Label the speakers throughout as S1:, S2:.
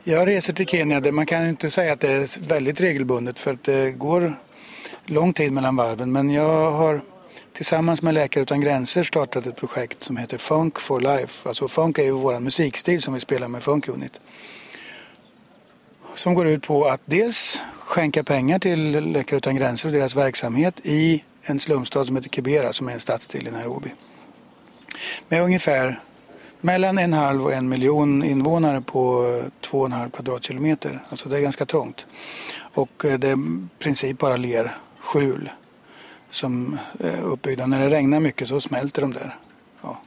S1: Jag reser till Kenya där man kan inte säga att det är väldigt regelbundet för att det går lång tid mellan varven. Men jag har tillsammans med Läkare utan gränser startat ett projekt som heter Funk for Life. Alltså funk är ju vår musikstil som vi spelar med Funk Unit. Som går ut på att dels skänka pengar till Läkare utan gränser och deras verksamhet i en slumstad som heter Kibera som är en stadsdel i Nairobi. Med ungefär mellan 1,5 och 1 miljon invånare på 2,5 kvadratkilometer. Alltså det är ganska trångt. Och det är i princip bara lerskjul som är uppbyggda. När det regnar mycket så smälter de där. Ja.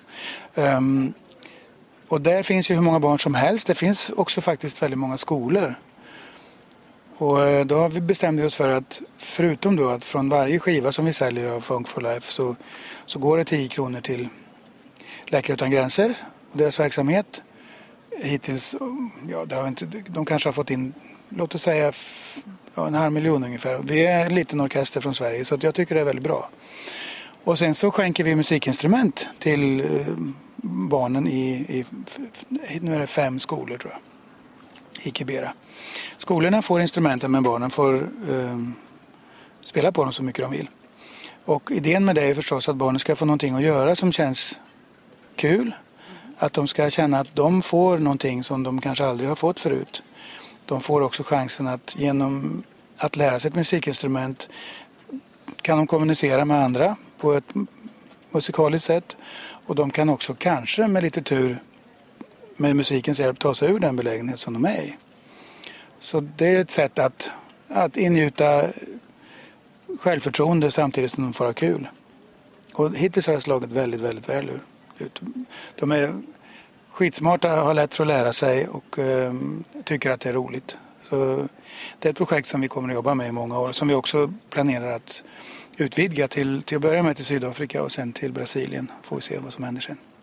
S1: Och där finns ju hur många barn som helst. Det finns också faktiskt väldigt många skolor. Och då har vi bestämt oss för att förutom då att från varje skiva som vi säljer av Funk for Life så går det 10 kronor till Läkare utan gränser och deras verksamhet. Hittills, ja, det har inte, de kanske har fått in, låt oss säga 1,5 miljon ungefär. Vi är en liten orkester från Sverige så att jag tycker det är väldigt bra. Och sen så skänker vi musikinstrument till barnen i nu är det 5 skolor tror jag, i Kibera. Skolorna får instrumenten men barnen får spela på dem så mycket de vill. Och idén med det är förstås att barnen ska få någonting att göra som känns kul. Att de ska känna att de får någonting som de kanske aldrig har fått förut. De får också chansen att genom att lära sig ett musikinstrument kan de kommunicera med andra på ett musikaliskt sätt. Och de kan också kanske med lite tur med musikens hjälp ta sig ur den belägenhet som de är i. Så det är ett sätt att ingjuta självförtroende samtidigt som de får ha kul. Och hittills har det slagit väldigt, väldigt väl ut. De är skitsmarta, har lätt för att lära sig och tycker att det är roligt. Så det är ett projekt som vi kommer att jobba med i många år. Som vi också planerar att utvidga till att börja med till Sydafrika och sen till Brasilien. Får vi se vad som händer sen.